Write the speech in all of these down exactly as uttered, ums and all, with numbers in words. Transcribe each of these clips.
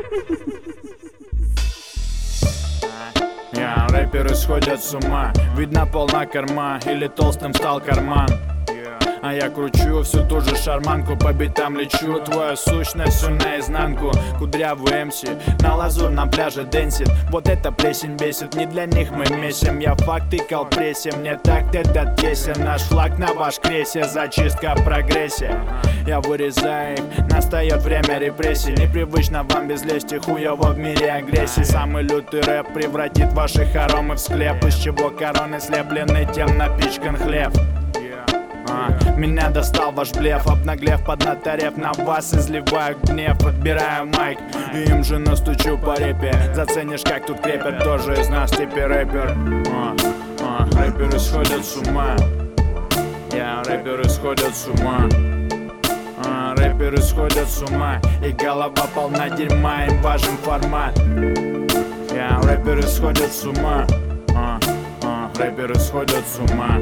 Я, рэперы сходят с ума, видно полна корма, или толстым стал карман. А я кручу всю ту же шарманку, по битам лечу твою сущность всю наизнанку. Кудрявый МС на лазурном пляже дэнсит. Вот это плесень бесит, не для них мы месим. Я факт тыкал прессе, мне так этот тесен. Наш флаг на ваш кресе, зачистка, прогрессия. Я вырезаю их, настает время репрессий. Непривычно вам без лести, хуёво в мире агрессии. Самый лютый рэп превратит ваши хоромы в склеп, из чего короны слеплены, тем напичкан хлеб. А, меня достал ваш блеф, обнаглев, поднаторев на вас, изливаю гнев, подбираю майк и им же настучу по репе. Заценишь, как тут крепят, тоже из нас теперь рэпер. а, а, Рэперы сходят с ума. Я, рэперы сходят с ума. а, Рэперы сходят с ума, и голова полна дерьма, им важен формат. Я, рэперы сходят с ума. а, а, Рэперы сходят с ума.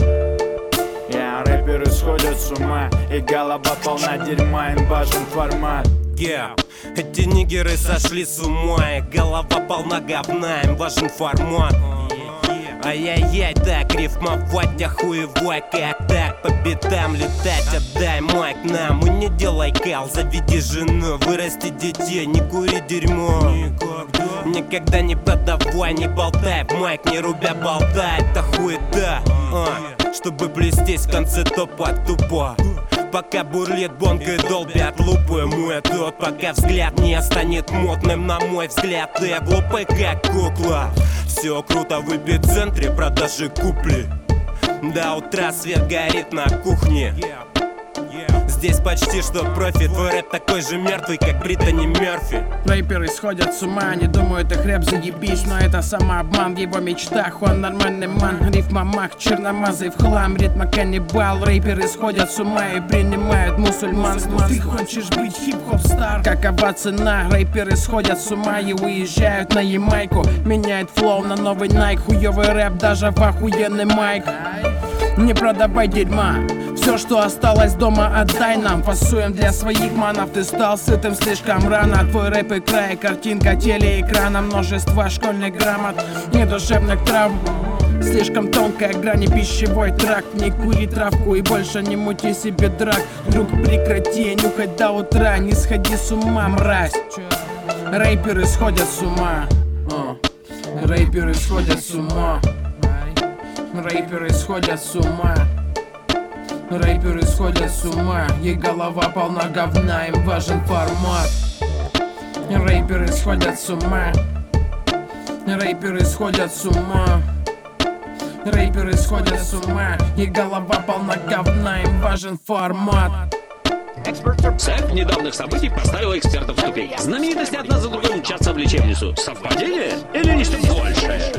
Я, рэперы сходят с ума, и голова полна дерьма, им важен формат. Yeah. Эти нигеры сошли с ума, и голова полна говна, им важен формат. Ай-яй-яй, так рифмовать охуевай, как так по битам летать, отдай майк нам. И не делай кал, заведи жену, вырасти детей, не кури дерьмо. Никогда не подавай, не болтай, в майк не рубя болтай, это хуета. а, Чтобы плестись в конце топа тупо, пока бурлит бонг и долбят лупы. Мой тот, пока взгляд не станет модным, на мой взгляд, ты глупый как кукла. Все круто в эпицентре продажи купли. До утра свет горит на кухне. Здесь почти что профи, твой рэп такой же мертвый, как Британи Мерфи. Рэперы сходят с ума, они думают, их рэп заебись, но это самообман. В его мечтах он нормальный ман, рифма мах, черномазый в хлам, ритма каннибал. Рэперы сходят с ума и принимают мусульманство. Ты хочешь быть хип-хоп стар? Какова цена? Рэперы сходят с ума и уезжают на Ямайку. Меняет флоу на новый Nike, хуёвый рэп даже в охуенный майк. Не продавай дерьма, все, что осталось дома, отдай нам. Фасуем для своих манов, ты стал сытым слишком рано. Твой рэп и край, картинка телеэкрана, множество школьных грамот и душевных травм. Слишком тонкая грань и пищевой тракт. Не кури травку и больше не мути себе драк. Друг, прекрати нюхать до утра, не сходи с ума, мразь. Рэперы сходят с ума. Рэперы сходят с ума. Рэперы сходят с ума. Рэперы сходят с ума, и голова полна говна, им важен формат. Рэперы сходят с ума. Рэперы сходят с ума. Рэперы сходят с ума, и голова полна говна, им важен формат. Цепь недавних событий поставила экспертов в тупик. Знаменитости одна за другой мчатся в лечебницу. Совпадение или нечто большее?